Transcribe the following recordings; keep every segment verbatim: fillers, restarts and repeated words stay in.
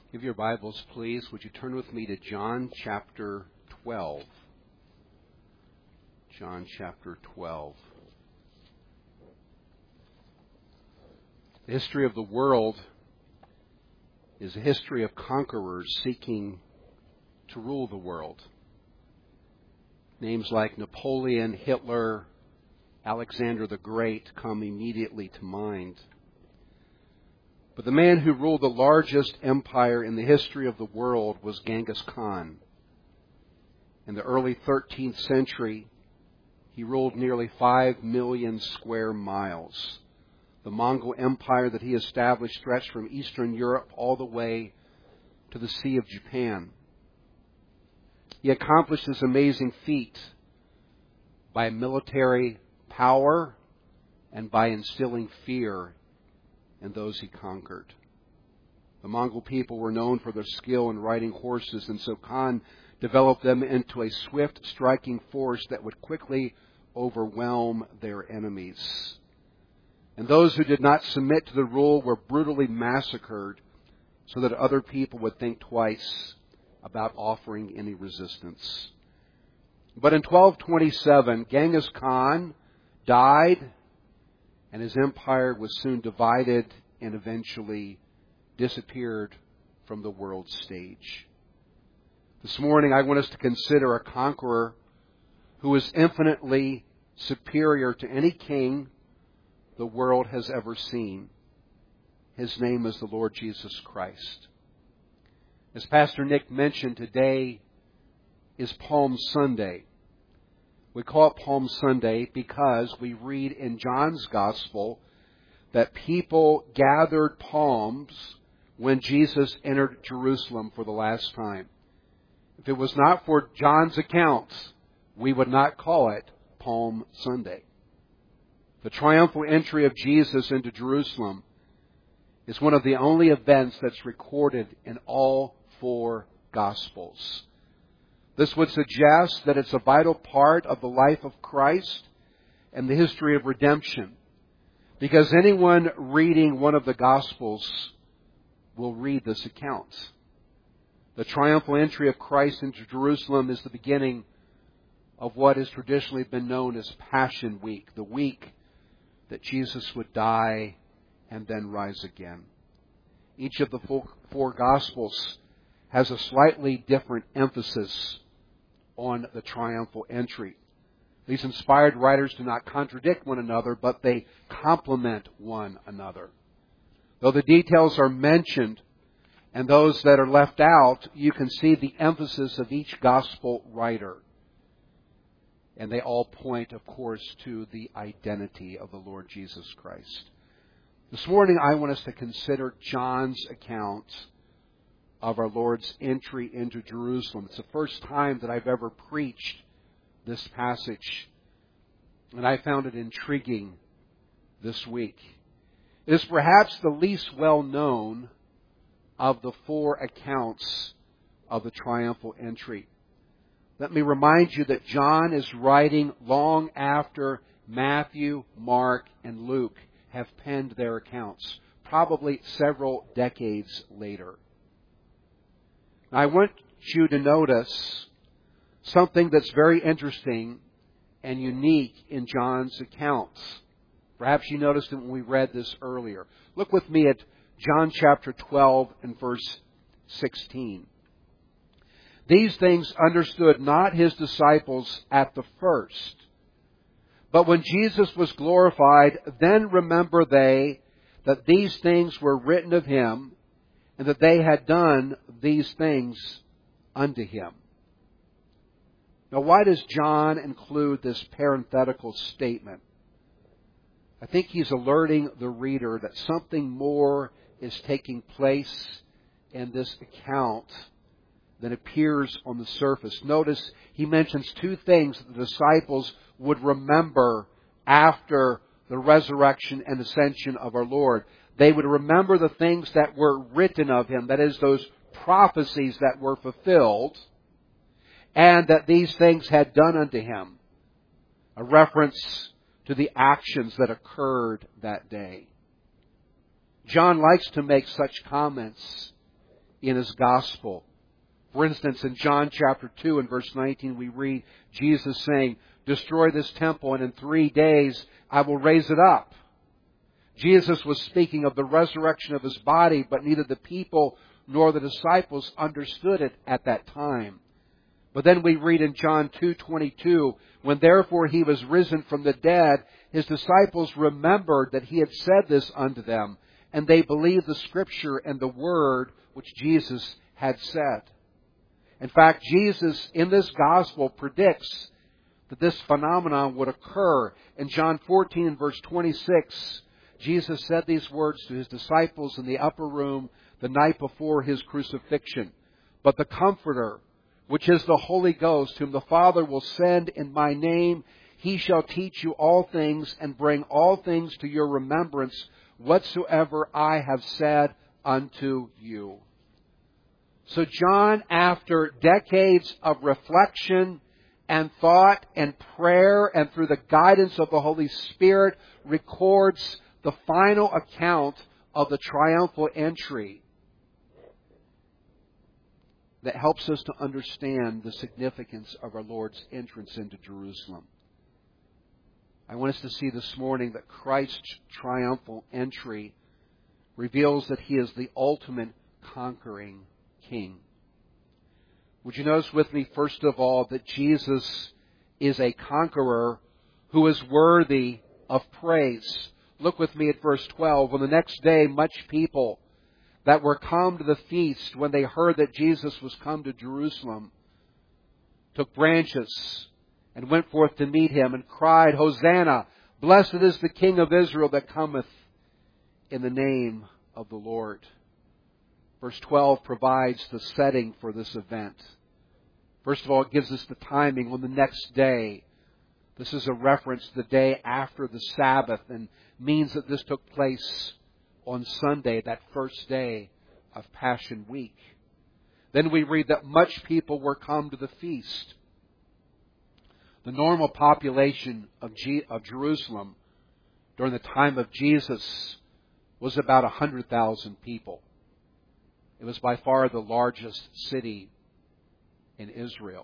Give your Bibles, please. Would you turn with me to John chapter twelve? John chapter twelve. The history of the world is a history of conquerors seeking to rule the world. Names like Napoleon, Hitler, Alexander the Great come immediately to mind. But the man who ruled the largest empire in the history of the world was Genghis Khan. In the early thirteenth century, he ruled nearly five million square miles. The Mongol Empire that he established stretched from Eastern Europe all the way to the Sea of Japan. He accomplished this amazing feat by military power and by instilling fear and those he conquered. The Mongol people were known for their skill in riding horses, and so Khan developed them into a swift, striking force that would quickly overwhelm their enemies. And those who did not submit to the rule were brutally massacred so that other people would think twice about offering any resistance. But in twelve twenty-seven, Genghis Khan died, and his empire was soon divided and eventually disappeared from the world stage. This morning I want us to consider a conqueror who is infinitely superior to any king the world has ever seen. His name is the Lord Jesus Christ. As Pastor Nick mentioned, today is Palm Sunday. We call it Palm Sunday because we read in John's Gospel that people gathered palms when Jesus entered Jerusalem for the last time. If it was not for John's accounts, we would not call it Palm Sunday. The triumphal entry of Jesus into Jerusalem is one of the only events that's recorded in all four Gospels. This would suggest that it's a vital part of the life of Christ and the history of redemption, because anyone reading one of the Gospels will read this account. The triumphal entry of Christ into Jerusalem is the beginning of what has traditionally been known as Passion Week, the week that Jesus would die and then rise again. Each of the four Gospels has a slightly different emphasis on the triumphal entry. These inspired writers do not contradict one another, but they complement one another. Though the details are mentioned and those that are left out, you can see the emphasis of each gospel writer. And they all point, of course, to the identity of the Lord Jesus Christ. This morning I want us to consider John's account of our Lord's entry into Jerusalem. It's the first time that I've ever preached this passage, and I found it intriguing this week. It is perhaps the least well known of the four accounts of the triumphal entry. Let me remind you that John is writing long after Matthew, Mark, and Luke have penned their accounts, probably several decades later. I want you to notice something that's very interesting and unique in John's accounts. Perhaps you noticed it when we read this earlier. Look with me at John chapter twelve and verse sixteen. These things understood not his disciples at the first, but when Jesus was glorified, then remember they that these things were written of him, and that they had done these things unto him. Now, why does John include this parenthetical statement? I think he's alerting the reader that something more is taking place in this account than appears on the surface. Notice he mentions two things that the disciples would remember after the resurrection and ascension of our Lord. They would remember the things that were written of him, that is, those prophecies that were fulfilled, and that these things had done unto him. A reference to the actions that occurred that day. John likes to make such comments in His gospel. For instance, in John chapter two and verse nineteen, we read Jesus saying, "Destroy this temple, and in three days I will raise it up." Jesus was speaking of the resurrection of His body, but neither the people nor the disciples understood it at that time. But then we read in John two twenty-two, "When therefore He was risen from the dead, His disciples remembered that He had said this unto them, and they believed the Scripture and the word which Jesus had said." In fact, Jesus in this gospel predicts that this phenomenon would occur. In John fourteen and verse twenty-six, Jesus said these words to His disciples in the upper room the night before His crucifixion. "But the Comforter, which is the Holy Ghost, whom the Father will send in my name, He shall teach you all things and bring all things to your remembrance whatsoever I have said unto you." So John, after decades of reflection and thought and prayer and through the guidance of the Holy Spirit, records the final account of the triumphal entry that helps us to understand the significance of our Lord's entrance into Jerusalem. I want us to see this morning that Christ's triumphal entry reveals that He is the ultimate conquering King. Would you notice with me, first of all, that Jesus is a conqueror who is worthy of praise. Look with me at verse twelve. "On the next day, much people that were come to the feast, when they heard that Jesus was come to Jerusalem, took branches and went forth to meet Him, and cried, Hosanna! Blessed is the King of Israel that cometh in the name of the Lord." Verse twelve provides the setting for this event. First of all, it gives us the timing on the next day. This is a reference to the day after the Sabbath, and means that this took place on Sunday, that first day of Passion Week. Then we read that much people were come to the feast. The normal population of, G- of Jerusalem during the time of Jesus was about one hundred thousand people. It was by far the largest city in Israel.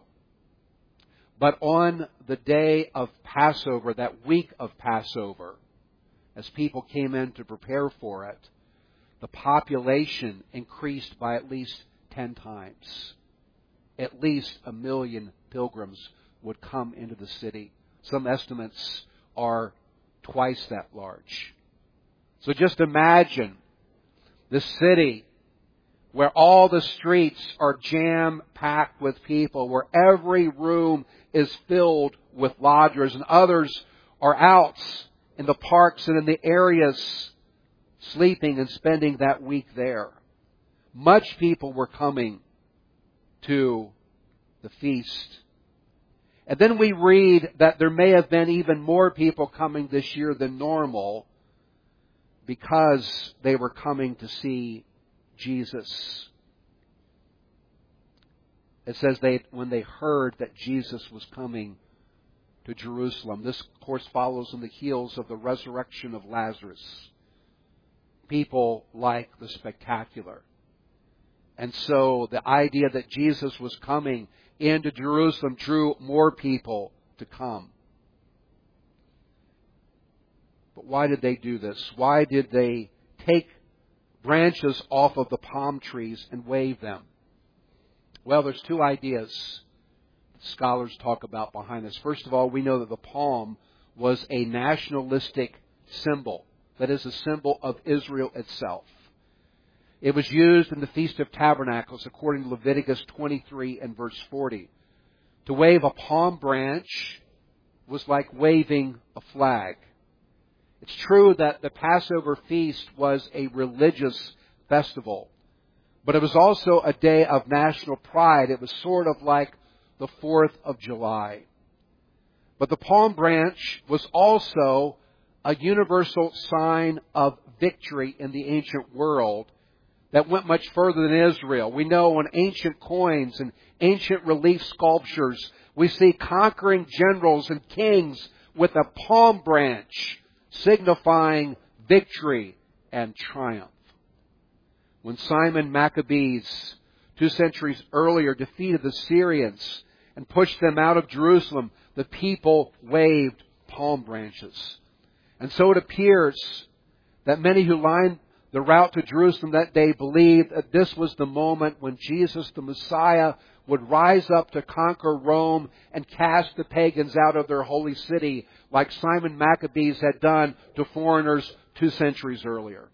But on the day of Passover, that week of Passover, as people came in to prepare for it, the population increased by at least ten times. At least a million pilgrims would come into the city. Some estimates are twice that large. So just imagine the city where all the streets are jam-packed with people, where every room is filled with lodgers, and others are out in the parks and in the areas sleeping and spending that week there. Much people were coming to the feast. And then we read that there may have been even more people coming this year than normal because they were coming to see Jesus. It says they when they heard that Jesus was coming to Jerusalem. This, of course, follows on the heels of the resurrection of Lazarus. People like the spectacular. And so the idea that Jesus was coming into Jerusalem drew more people to come. But why did they do this? Why did they take branches off of the palm trees and wave them? Well, there's two ideas scholars talk about behind this. First of all, we know that the palm was a nationalistic symbol. That is a symbol of Israel itself. It was used in the Feast of Tabernacles, according to Leviticus twenty-three and verse forty. To wave a palm branch was like waving a flag. It's true that the Passover feast was a religious festival, but it was also a day of national pride. It was sort of like the fourth of July. But the palm branch was also a universal sign of victory in the ancient world that went much further than Israel. We know on ancient coins and ancient relief sculptures, we see conquering generals and kings with a palm branch signifying victory and triumph. when Simon Maccabees, two centuries earlier, defeated the Syrians and pushed them out of Jerusalem, the people waved palm branches. And so it appears that many who lined the route to Jerusalem that day believed that this was the moment when Jesus, the Messiah, would rise up to conquer Rome and cast the pagans out of their holy city, like Simon Maccabees had done to foreigners two centuries earlier.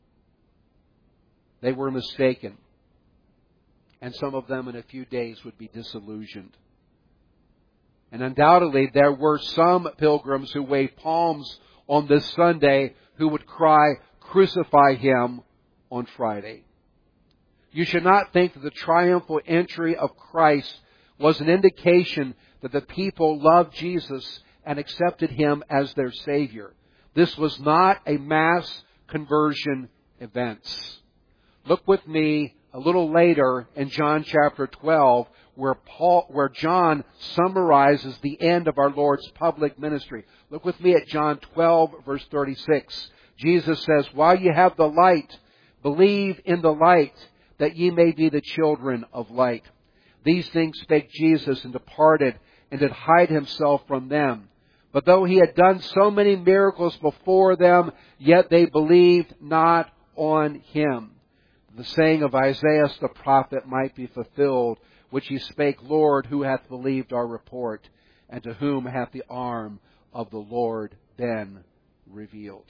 They were mistaken. And some of them in a few days would be disillusioned. And undoubtedly there were some pilgrims who waved palms on this Sunday who would cry, "Crucify Him," on Friday. You should not think that the triumphal entry of Christ was an indication that the people loved Jesus and accepted Him as their Savior. This was not a mass conversion event. Look with me a little later in John chapter twelve, where Paul, where John summarizes the end of our Lord's public ministry. Look with me at John twelve, verse thirty-six. Jesus says, "While ye have the light, believe in the light, that ye may be the children of light." These things spake Jesus, and departed, and did hide Himself from them. But though He had done so many miracles before them, yet they believed not on Him. The saying of Isaiah the prophet might be fulfilled, which he spake, "Lord, who hath believed our report? And to whom hath the arm of the Lord been revealed?"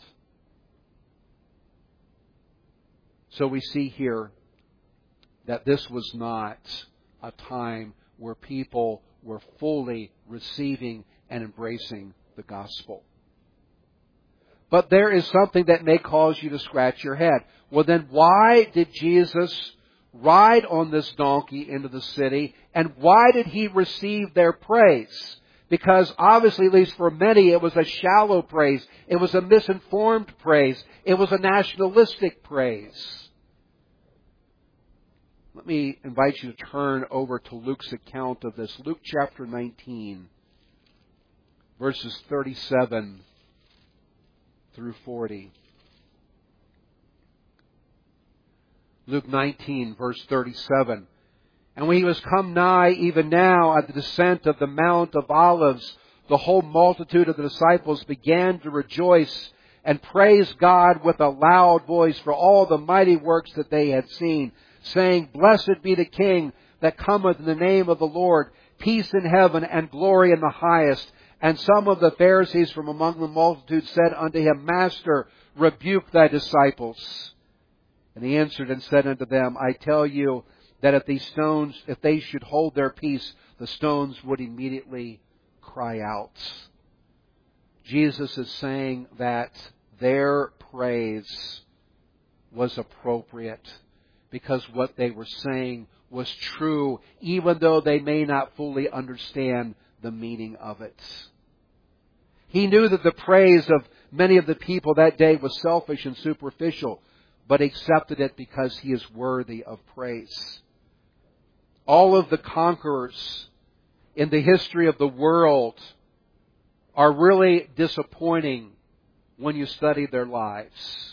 So we see here that this was not a time where people were fully receiving and embracing the gospel. But there is something that may cause you to scratch your head. Well, then why did Jesus ride on this donkey into the city, and why did He receive their praise? Because obviously, at least for many, it was a shallow praise. It was a misinformed praise. It was a nationalistic praise. Let me invite you to turn over to Luke's account of this. Luke chapter nineteen, verses thirty-seven through forty. Luke nineteen, verse thirty-seven. "And when He was come nigh, even now, at the descent of the Mount of Olives, the whole multitude of the disciples began to rejoice and praise God with a loud voice for all the mighty works that they had seen, saying, Blessed be the King that cometh in the name of the Lord, peace in heaven and glory in the highest. And some of the Pharisees from among the multitude said unto Him, Master, rebuke thy disciples. And He answered and said unto them, I tell you that if these stones, if they should hold their peace, the stones would immediately cry out." Jesus is saying that their praise was appropriate because what they were saying was true, even though they may not fully understand the meaning of it. He knew that the praise of many of the people that day was selfish and superficial, but accepted it because He is worthy of praise. All of the conquerors in the history of the world are really disappointing when you study their lives.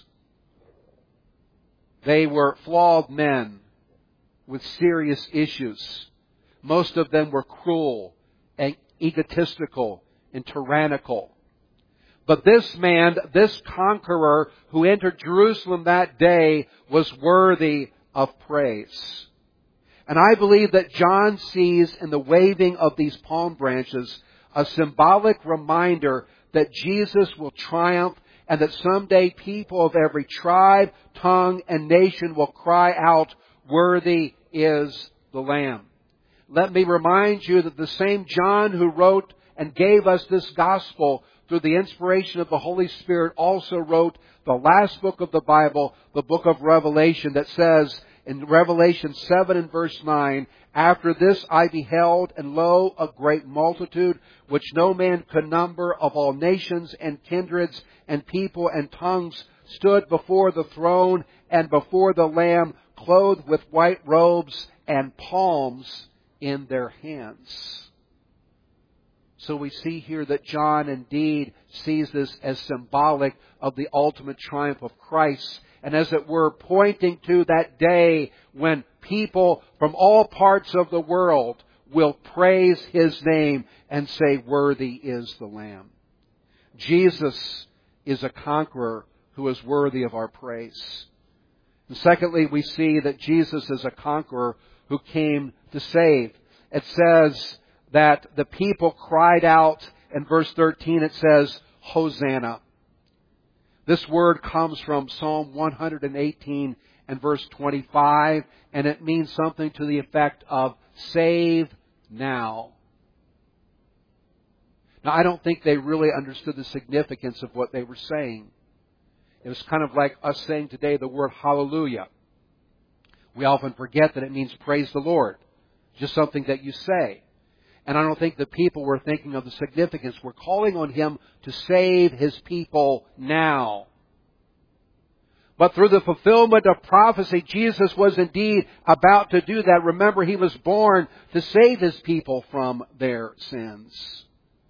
They were flawed men with serious issues. Most of them were cruel and egotistical and tyrannical. But this man, this conqueror who entered Jerusalem that day, was worthy of praise. And I believe that John sees in the waving of these palm branches a symbolic reminder that Jesus will triumph and that someday people of every tribe, tongue, and nation will cry out, Worthy is the Lamb. Let me remind you that the same John who wrote and gave us this gospel through the inspiration of the Holy Spirit also wrote the last book of the Bible, the book of Revelation, that says in Revelation seven and verse nine, After this I beheld, and lo, a great multitude, which no man could number, of all nations and kindreds and people and tongues, stood before the throne and before the Lamb, clothed with white robes and palms in their hands. So we see here that John indeed sees this as symbolic of the ultimate triumph of Christ, and as it were pointing to that day when people from all parts of the world will praise His name and say, "Worthy is the Lamb." Jesus is a conqueror who is worthy of our praise. And secondly, we see that Jesus is a conqueror who came to save. It says that the people cried out, in verse thirteen it says, "Hosanna." This word comes from Psalm one hundred eighteen and verse twenty-five, and it means something to the effect of, "Save now." Now, I don't think they really understood the significance of what they were saying. It was kind of like us saying today the word hallelujah. We often forget that it means praise the Lord. Just something that you say. And I don't think the people were thinking of the significance. We're calling on Him to save His people now. But through the fulfillment of prophecy, Jesus was indeed about to do that. Remember, He was born to save His people from their sins.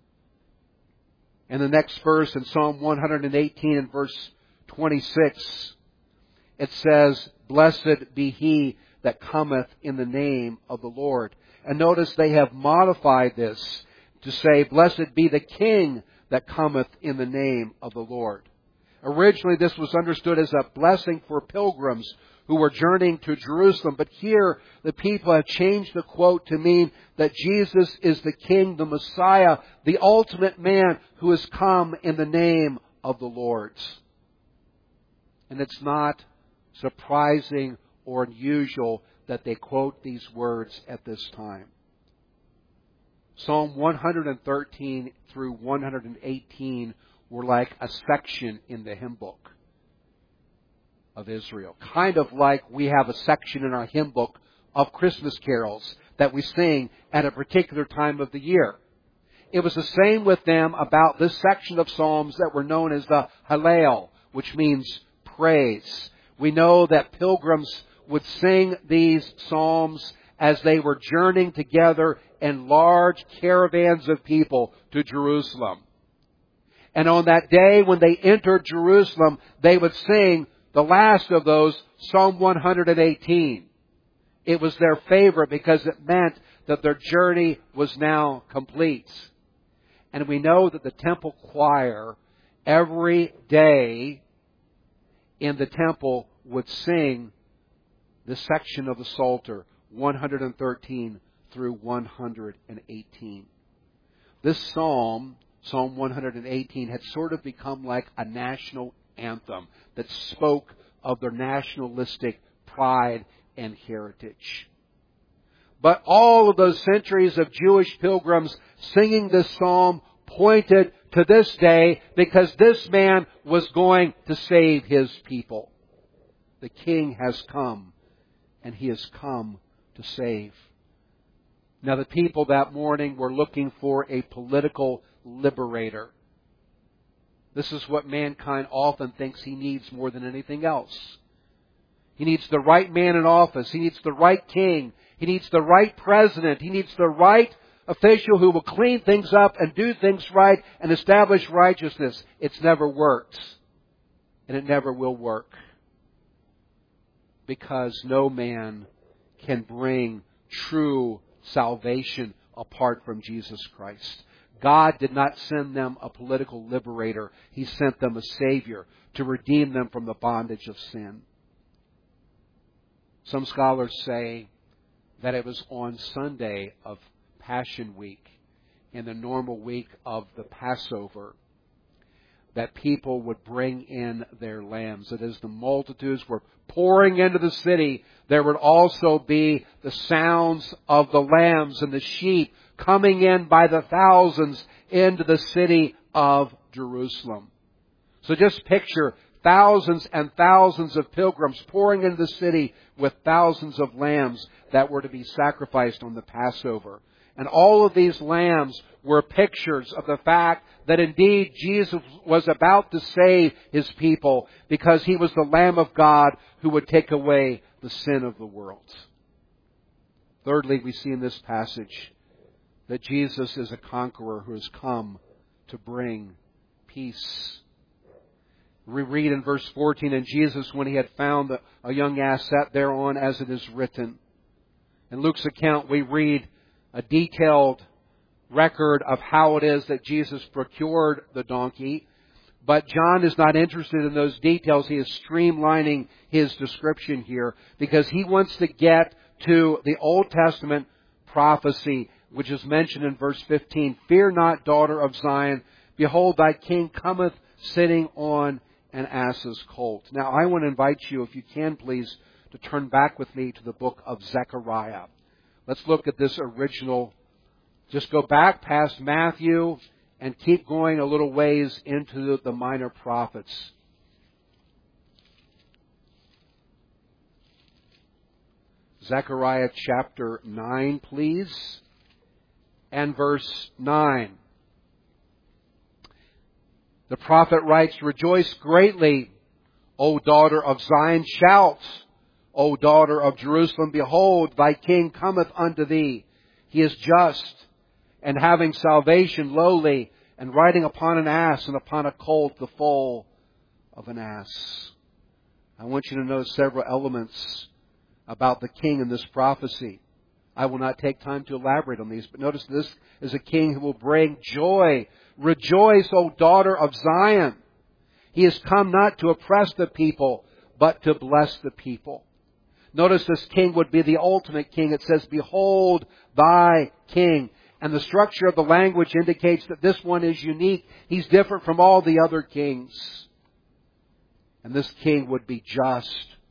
In the next verse, in Psalm one hundred eighteen and verse twenty-six, it says, "Blessed be He that cometh in the name of the Lord." And notice they have modified this to say, "Blessed be the King that cometh in the name of the Lord." Originally this was understood as a blessing for pilgrims who were journeying to Jerusalem. But here the people have changed the quote to mean that Jesus is the King, the Messiah, the ultimate man who has come in the name of the Lord. And it's not surprising or unusual that they quote these words at this time. Psalm one hundred thirteen through one hundred eighteen were like a section in the hymn book of Israel. Kind of like we have a section in our hymn book of Christmas carols that we sing at a particular time of the year. It was the same with them about this section of Psalms that were known as the Hallel, which means praise. We know that pilgrims would sing these psalms as they were journeying together in large caravans of people to Jerusalem. And on that day when they entered Jerusalem, they would sing the last of those, Psalm one hundred eighteen. It was their favorite because it meant that their journey was now complete. And we know that the temple choir every day in the temple would sing this section of the Psalter, one hundred thirteen through one hundred eighteen. This psalm, Psalm one hundred eighteen, had sort of become like a national anthem that spoke of their nationalistic pride and heritage. But all of those centuries of Jewish pilgrims singing this psalm pointed to this day because this man was going to save His people. The King has come, and He has come to save. Now, the people that morning were looking for a political liberator. This is what mankind often thinks he needs more than anything else. He needs the right man in office. He needs the right king. He needs the right president. He needs the right official who will clean things up and do things right and establish righteousness. It's never worked. And it never will work. Because no man can bring true salvation apart from Jesus Christ. God did not send them a political liberator. He sent them a Savior to redeem them from the bondage of sin. Some scholars say that it was on Sunday of Passion Week, in the normal week of the Passover, that people would bring in their lambs. That as the multitudes were pouring into the city, there would also be the sounds of the lambs and the sheep coming in by the thousands into the city of Jerusalem. So just picture thousands and thousands of pilgrims pouring into the city with thousands of lambs that were to be sacrificed on the Passover. And all of these lambs were pictures of the fact that indeed Jesus was about to save His people because He was the Lamb of God who would take away the sin of the world. Thirdly, we see in this passage that Jesus is a conqueror who has come to bring peace. We read in verse fourteen, and Jesus, when he had found a young ass, sat thereon as it is written. In Luke's account, we read a detailed record of how it is that Jesus procured the donkey. But John is not interested in those details. He is streamlining his description here because he wants to get to the Old Testament prophecy, which is mentioned in verse fifteen. Fear not, daughter of Zion. Behold, thy king cometh sitting on an ass's colt. Now, I want to invite you, if you can please, to turn back with me to the book of Zechariah. Let's look at this original. Just go back past Matthew and keep going a little ways into the minor prophets. Zechariah chapter nine, please, and verse nine. The prophet writes, Rejoice greatly, O daughter of Zion. Shout, O daughter of Jerusalem. Behold, thy king cometh unto thee. He is just, and having salvation, lowly, and riding upon an ass, and upon a colt, the foal of an ass. I want you to know several elements about the king in this prophecy. I will not take time to elaborate on these, but notice this is a king who will bring joy. Rejoice, O daughter of Zion. He has come not to oppress the people, but to bless the people. Notice this king would be the ultimate king. It says, Behold thy king. And the structure of the language indicates that this one is unique. He's different from all the other kings. And this king would be just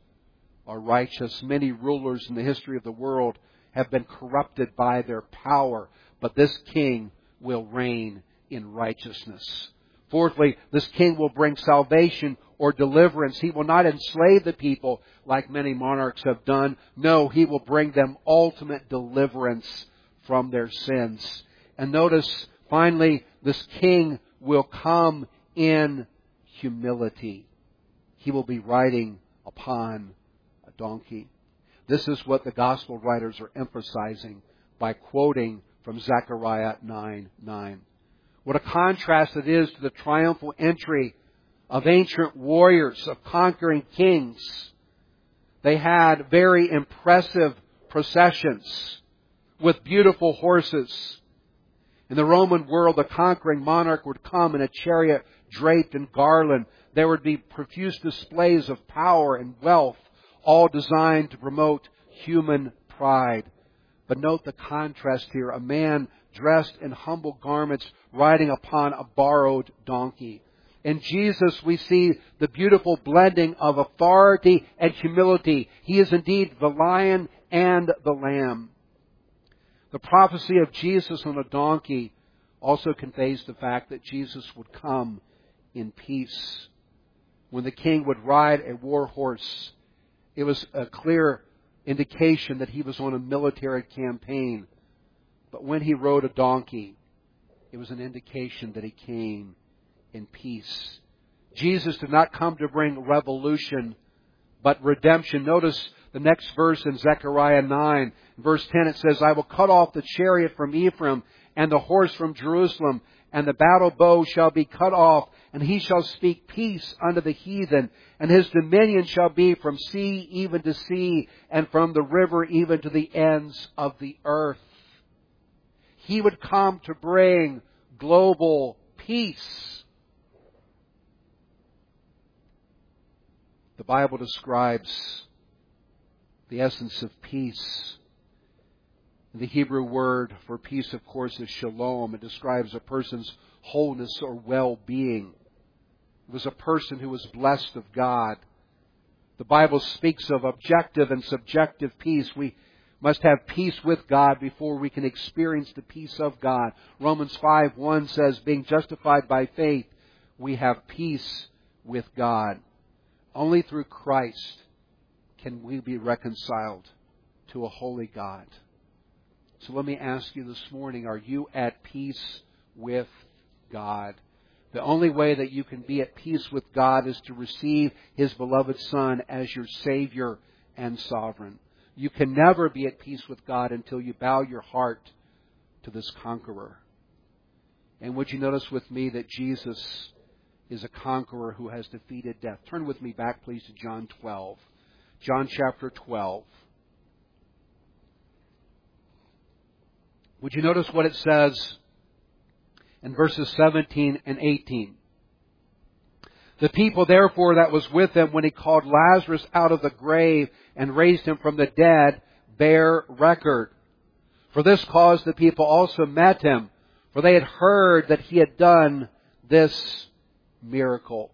or righteous. Many rulers in the history of the world have been corrupted by their power, but this king will reign in righteousness. Fourthly, this king will bring salvation or deliverance. He will not enslave the people like many monarchs have done. No, he will bring them ultimate deliverance from their sins. And notice, finally, this king will come in humility. He will be riding upon a donkey. This is what the gospel writers are emphasizing by quoting from Zechariah nine nine. What a contrast it is to the triumphal entry of ancient warriors, of conquering kings. They had very impressive processions with beautiful horses. In the Roman world, the conquering monarch would come in a chariot draped in garland. There would be profuse displays of power and wealth, all designed to promote human pride. But note the contrast here. A man dressed in humble garments riding upon a borrowed donkey. In Jesus, we see the beautiful blending of authority and humility. He is indeed the lion and the lamb. The prophecy of Jesus on a donkey also conveys the fact that Jesus would come in peace. When the king would ride a war horse, it was a clear indication that he was on a military campaign. But when he rode a donkey, it was an indication that he came in peace. Jesus did not come to bring revolution, but redemption. Notice the next verse in Zechariah nine. Verse ten, it says, I will cut off the chariot from Ephraim, and the horse from Jerusalem, and the battle bow shall be cut off, and he shall speak peace unto the heathen, and his dominion shall be from sea even to sea, and from the river even to the ends of the earth. He would come to bring global peace. The Bible describes the essence of peace. The Hebrew word for peace, of course, is shalom. It describes a person's wholeness or well-being. It was a person who was blessed of God. The Bible speaks of objective and subjective peace. We must have peace with God before we can experience the peace of God. Romans five one says, being justified by faith, we have peace with God. Only through Christ can we be reconciled to a holy God. So let me ask you this morning, are you at peace with God? The only way that you can be at peace with God is to receive His beloved Son as your Savior and Sovereign. You can never be at peace with God until you bow your heart to this conqueror. And would you notice with me that Jesus is a conqueror who has defeated death. Turn with me back, please, to John twelve. John chapter twelve. Would you notice what it says in verses seventeen and eighteen? The people, therefore, that was with him when he called Lazarus out of the grave and raised him from the dead, bear record. For this cause the people also met him, for they had heard that he had done this miracle.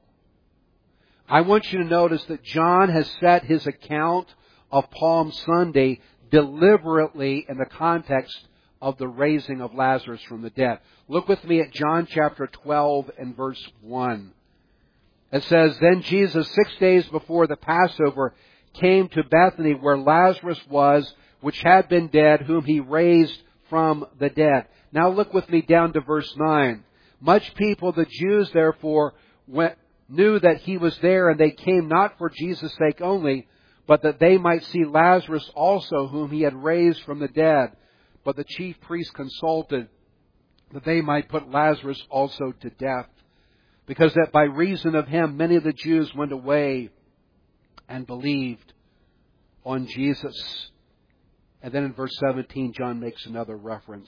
I want you to notice that John has set his account of Palm Sunday deliberately in the context of the raising of Lazarus from the dead. Look with me at John chapter twelve and verse one. It says, Then Jesus, six days before the Passover, came to Bethany where Lazarus was, which had been dead, whom he raised from the dead. Now look with me down to verse nine. Much people, the Jews, therefore, went, knew that he was there, and they came not for Jesus' sake only, but that they might see Lazarus also, whom he had raised from the dead. But the chief priests consulted that they might put Lazarus also to death, because that by reason of him many of the Jews went away and believed on Jesus. And then in verse seventeen, John makes another reference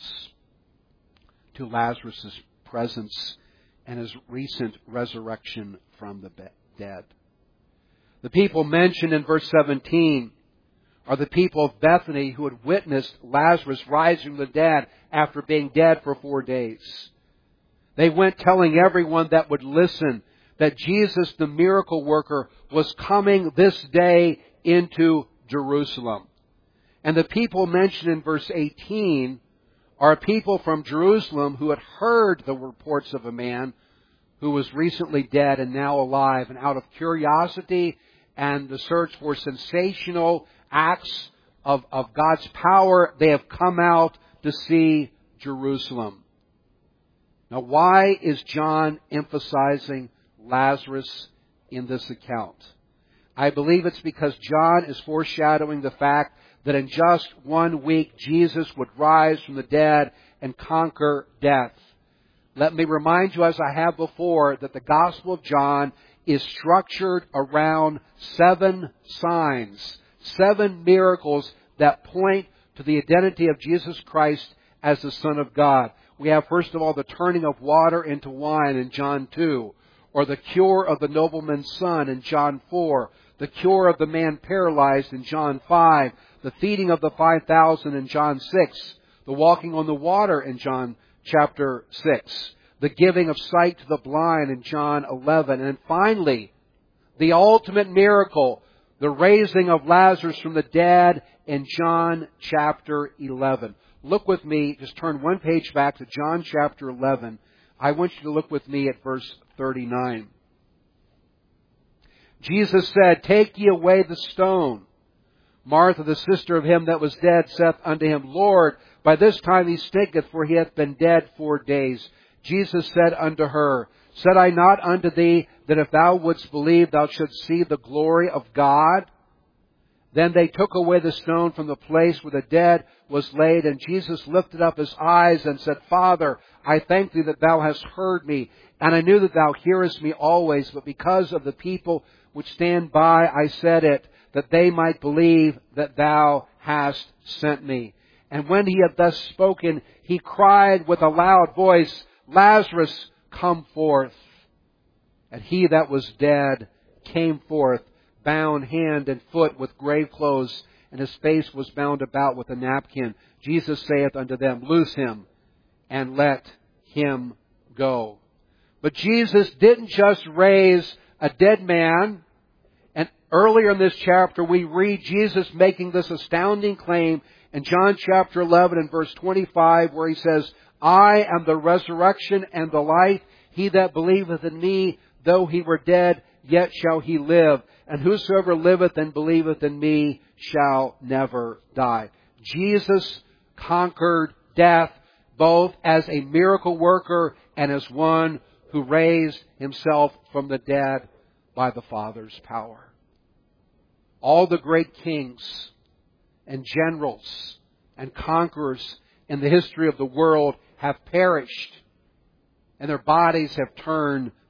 to Lazarus' presence and his recent resurrection from the dead. The people mentioned in verse seventeen are the people of Bethany who had witnessed Lazarus rising from the dead after being dead for four days. They went telling everyone that would listen that Jesus, the miracle worker, was coming this day into Jerusalem. And the people mentioned in verse eighteen are people from Jerusalem who had heard the reports of a man who was recently dead and now alive. And out of curiosity and the search for sensational acts of, of God's power, they have come out to see Jerusalem. Now, why is John emphasizing Lazarus in this account? I believe it's because John is foreshadowing the fact that in just one week Jesus would rise from the dead and conquer death. Let me remind you, as I have before, that the Gospel of John is structured around seven signs, seven miracles that point to the identity of Jesus Christ as the Son of God. We have, first of all, the turning of water into wine in John two, or the cure of the nobleman's son in John four, the cure of the man paralyzed in John five, the feeding of the five thousand in John six, the walking on the water in John chapter six, the giving of sight to the blind in John eleven, and finally, the ultimate miracle, the raising of Lazarus from the dead in John chapter eleven. Look with me, just turn one page back to John chapter eleven. I want you to look with me at verse thirty-nine. Jesus said, Take ye away the stone. Martha, the sister of him that was dead, saith unto him, Lord, by this time he stinketh, for he hath been dead four days. Jesus said unto her, Said I not unto thee, that if thou wouldst believe, thou shouldst see the glory of God? Then they took away the stone from the place where the dead was laid, and Jesus lifted up his eyes and said, Father, I thank thee that thou hast heard me, and I knew that thou hearest me always, but because of the people which stand by, I said it, that they might believe that thou hast sent me. And when he had thus spoken, he cried with a loud voice, Lazarus, come forth. And he that was dead came forth, bound hand and foot with grave clothes, and his face was bound about with a napkin. Jesus saith unto them, Loose him, and let him go. But Jesus didn't just raise a dead man. And earlier in this chapter, we read Jesus making this astounding claim in John chapter eleven and verse twenty-five, where he says, I am the resurrection and the life. He that believeth in me, though he were dead, yet shall he live. And whosoever liveth and believeth in me shall never die. Jesus conquered death both as a miracle worker and as one who raised himself from the dead by the Father's power. All the great kings and generals and conquerors in the history of the world have perished, and their bodies have turned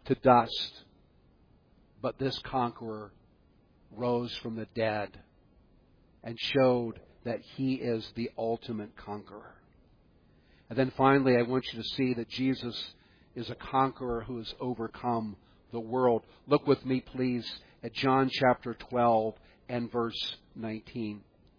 to dust. But this conqueror rose from the dead and showed that He is the ultimate conqueror. And then finally, I want you to see that Jesus is a conqueror who has overcome the world. Look with me, please, at John chapter twelve and verse nineteen.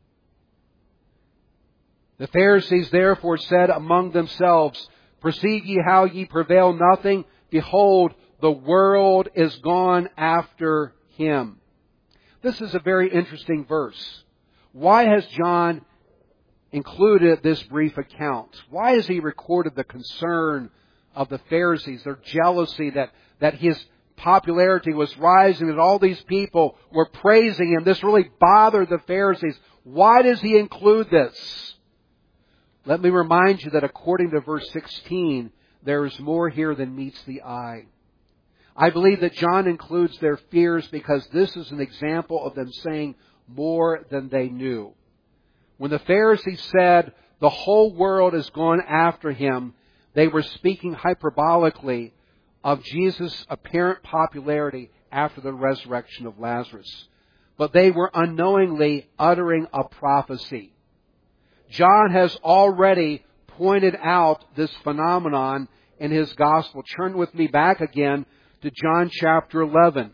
The Pharisees therefore said among themselves, Perceive ye how ye prevail nothing? Behold, the world is gone after Him. This is a very interesting verse. Why has John included this brief account? Why has he recorded the concern of the Pharisees, their jealousy that, that his popularity was rising, that all these people were praising Him? This really bothered the Pharisees. Why does he include this? Let me remind you that according to verse sixteen, there is more here than meets the eye. I believe that John includes their fears because this is an example of them saying more than they knew. When the Pharisees said the whole world is gone after Him, they were speaking hyperbolically of Jesus' apparent popularity after the resurrection of Lazarus. But they were unknowingly uttering a prophecy. John has already pointed out this phenomenon in his gospel. Turn with me back again to John chapter eleven.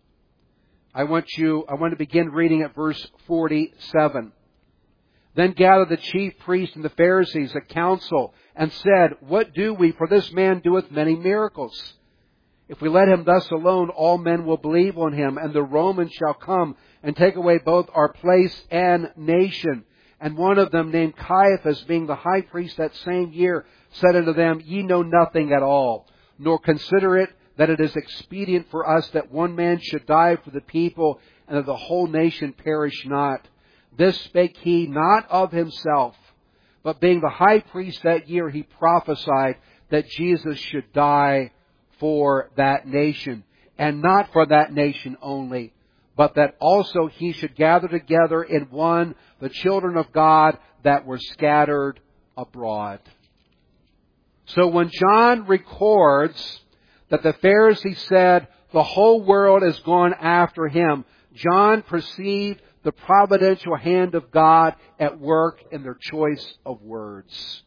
I want you, I want to begin reading at verse forty-seven. Then gathered the chief priests and the Pharisees a council and said, What do we? For this man doeth many miracles. If we let him thus alone, all men will believe on him, and the Romans shall come and take away both our place and nation. And one of them, named Caiaphas, being the high priest that same year, said unto them, Ye know nothing at all, nor consider it that it is expedient for us that one man should die for the people, and that the whole nation perish not. This spake he not of himself, but being the high priest that year, he prophesied that Jesus should die for that nation, and not for that nation only, but that also He should gather together in one the children of God that were scattered abroad. So when John records that the Pharisees said the whole world is gone after Him, John perceived the providential hand of God at work in their choice of words.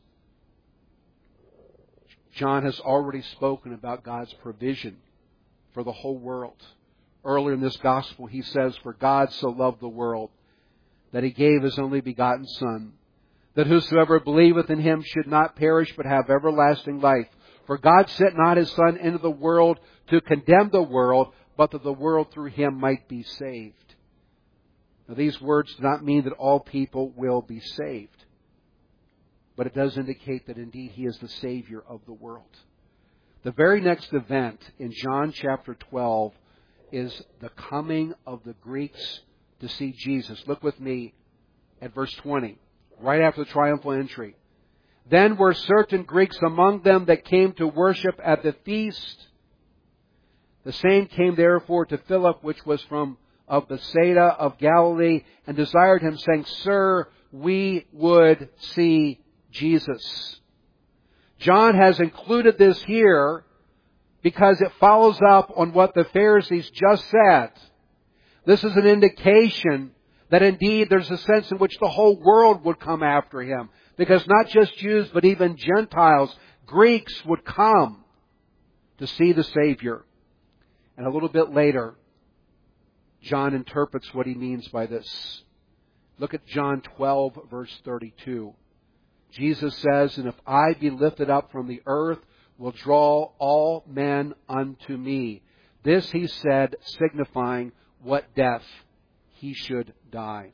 John has already spoken about God's provision for the whole world. Earlier in this gospel, he says, For God so loved the world that He gave His only begotten Son, that whosoever believeth in Him should not perish but have everlasting life. For God sent not His Son into the world to condemn the world, but that the world through Him might be saved. Now, these words do not mean that all people will be saved, but it does indicate that indeed He is the Savior of the world. The very next event in John chapter twelve is the coming of the Greeks to see Jesus. Look with me at verse twenty, right after the triumphal entry. Then were certain Greeks among them that came to worship at the feast. The same came therefore to Philip, which was from of Bethsaida of Galilee, and desired him, saying, Sir, we would see Jesus. John has included this here because it follows up on what the Pharisees just said. This is an indication that indeed there's a sense in which the whole world would come after Him. Because not just Jews, but even Gentiles, Greeks would come to see the Savior. And a little bit later, John interprets what he means by this. Look at John twelve, verse thirty-two. Jesus says, And if I be lifted up from the earth, will draw all men unto me. This He said, signifying what death He should die.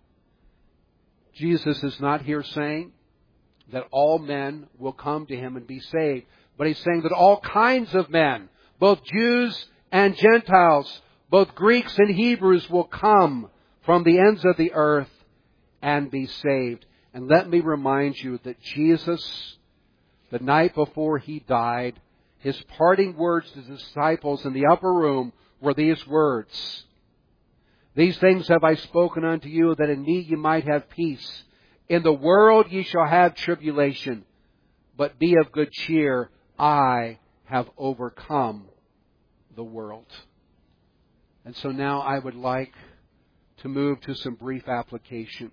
Jesus is not here saying that all men will come to Him and be saved, but He's saying that all kinds of men, both Jews and Gentiles, both Greeks and Hebrews, will come from the ends of the earth and be saved. And let me remind you that Jesus, the night before He died, His parting words to His disciples in the upper room were these words, These things have I spoken unto you, that in me ye might have peace. In the world ye shall have tribulation, but be of good cheer. I have overcome the the world. And so now I would like to move to some brief application.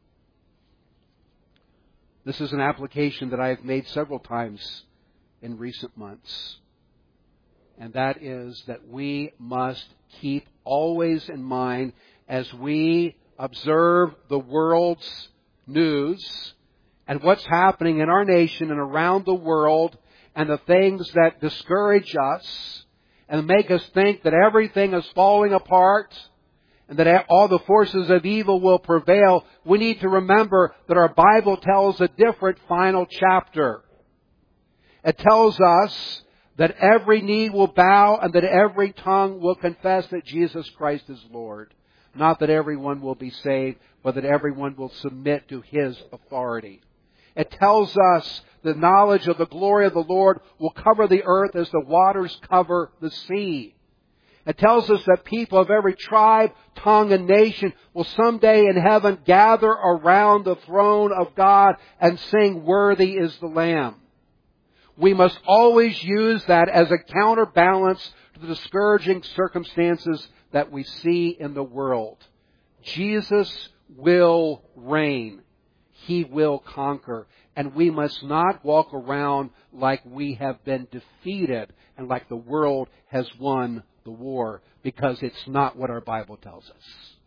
This is an application that I have made several times in recent months. And that is that we must keep always in mind, as we observe the world's news and what's happening in our nation and around the world, and the things that discourage us and make us think that everything is falling apart and that all the forces of evil will prevail, we need to remember that our Bible tells a different final chapter. It tells us that every knee will bow and that every tongue will confess that Jesus Christ is Lord. Not that everyone will be saved, but that everyone will submit to His authority. It tells us the knowledge of the glory of the Lord will cover the earth as the waters cover the sea. It tells us that people of every tribe, tongue, and nation will someday in heaven gather around the throne of God and sing, "Worthy is the Lamb." We must always use that as a counterbalance to the discouraging circumstances that we see in the world. Jesus will reign. He will conquer. And we must not walk around like we have been defeated and like the world has won the war, because it's not what our Bible tells us.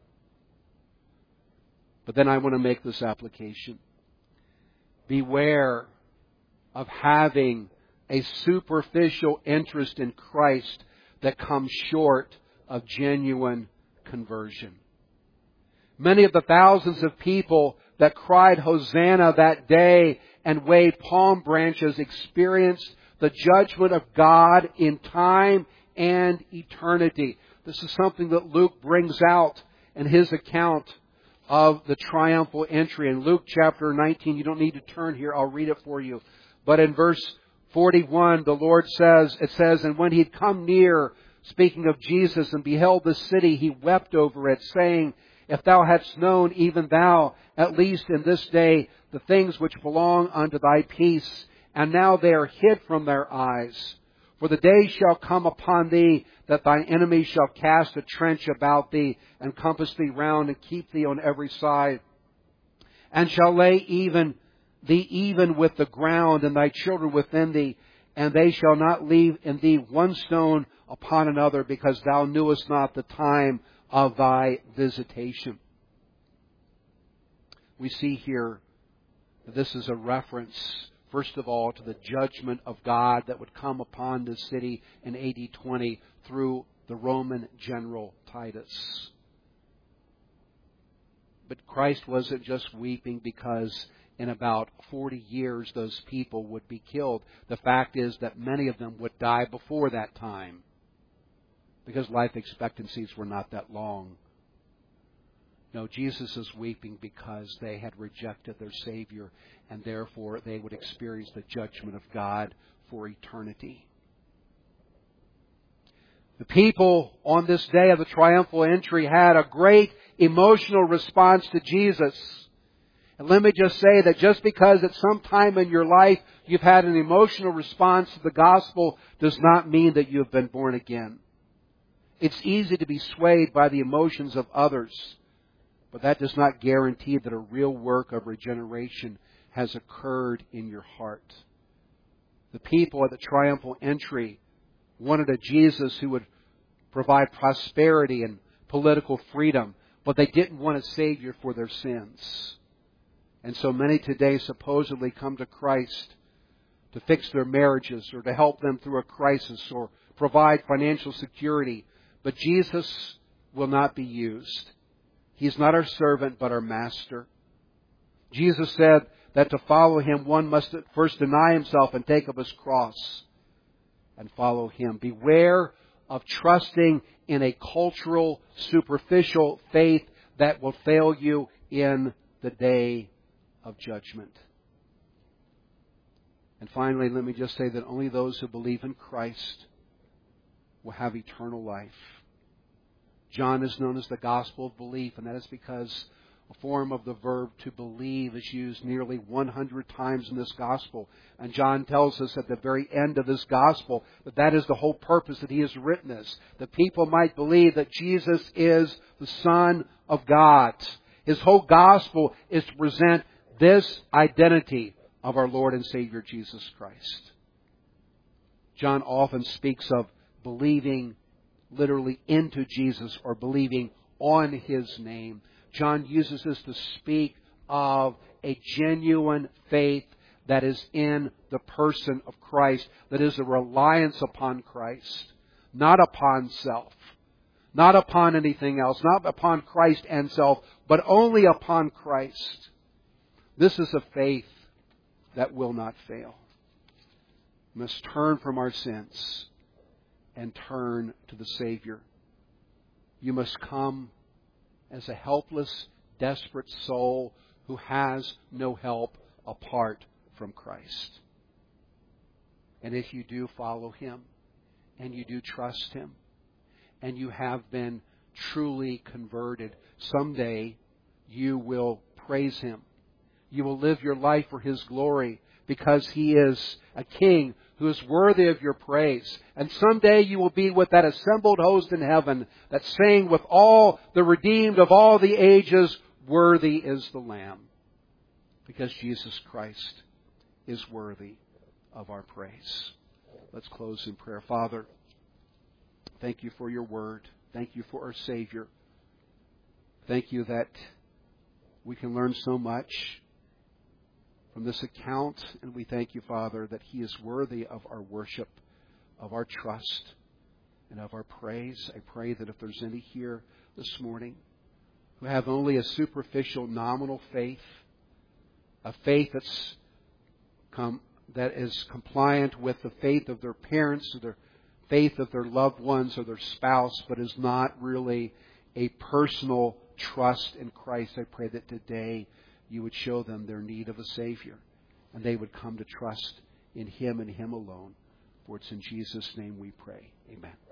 But then I want to make this application. Beware of having a superficial interest in Christ that comes short of genuine conversion. Many of the thousands of people that cried Hosanna that day and waved palm branches experienced the judgment of God in time and eternity. This is something that Luke brings out in his account of the triumphal entry. In Luke chapter nineteen, you don't need to turn here, I'll read it for you. But in verse forty-one, the Lord says, it says, "And when he'd come near," speaking of Jesus, "and beheld the city, he wept over it, saying, If thou hadst known, even thou, at least in this day, the things which belong unto thy peace, and now they are hid from their eyes. For the day shall come upon thee, that thine enemies shall cast a trench about thee, and compass thee round, and keep thee on every side, and shall lay even thee even with the ground, and thy children within thee, and they shall not leave in thee one stone upon another, because thou knewest not the time of thy visitation." We see here that this is a reference, first of all, to the judgment of God that would come upon the city in A D twenty through the Roman general Titus. But Christ wasn't just weeping because in about forty years those people would be killed. The fact is that many of them would die before that time, because life expectancies were not that long. No, Jesus is weeping because they had rejected their Savior, and therefore they would experience the judgment of God for eternity. The people on this day of the triumphal entry had a great emotional response to Jesus. And let me just say that just because at some time in your life you've had an emotional response to the gospel does not mean that you have been born again. It's easy to be swayed by the emotions of others, but that does not guarantee that a real work of regeneration has occurred in your heart. The people at the triumphal entry wanted a Jesus who would provide prosperity and political freedom, but they didn't want a Savior for their sins. And so many today supposedly come to Christ to fix their marriages or to help them through a crisis or provide financial security. But Jesus will not be used. He's not our servant, but our master. Jesus said that to follow Him, one must first deny himself and take up his cross and follow Him. Beware of trusting in a cultural, superficial faith that will fail you in the day of judgment. And finally, let me just say that only those who believe in Christ will have eternal life. John is known as the gospel of belief, and that is because A form of the verb to believe is used nearly one hundred times in this Gospel. And John tells us at the very end of this Gospel that that is the whole purpose that he has written this. That people might believe that Jesus is the Son of God. His whole Gospel is to present this identity of our Lord and Savior Jesus Christ. John often speaks of believing literally into Jesus or believing on His name. John uses this to speak of a genuine faith that is in the person of Christ, that is a reliance upon Christ, not upon self, not upon anything else, not upon Christ and self, but only upon Christ. This is a faith that will not fail. We must turn from our sins and turn to the Savior. You must come as a helpless, desperate soul who has no help apart from Christ. And if you do follow Him, and you do trust Him, and you have been truly converted, someday you will praise Him. You will live your life for His glory, because He is a King who is worthy of your praise. And someday you will be with that assembled host in heaven that sing with all the redeemed of all the ages, worthy is the Lamb. Because Jesus Christ is worthy of our praise. Let's close in prayer. Father, thank You for Your Word. Thank You for our Savior. Thank You that we can learn so much from this account, and we thank You, Father, that He is worthy of our worship, of our trust, and of our praise. I pray that if there's any here this morning who have only a superficial, nominal faith, a faith that's com- that is compliant with the faith of their parents, or their faith of their loved ones, or their spouse, but is not really a personal trust in Christ, I pray that today You would show them their need of a Savior, and they would come to trust in Him and Him alone. For it's in Jesus' name we pray. Amen.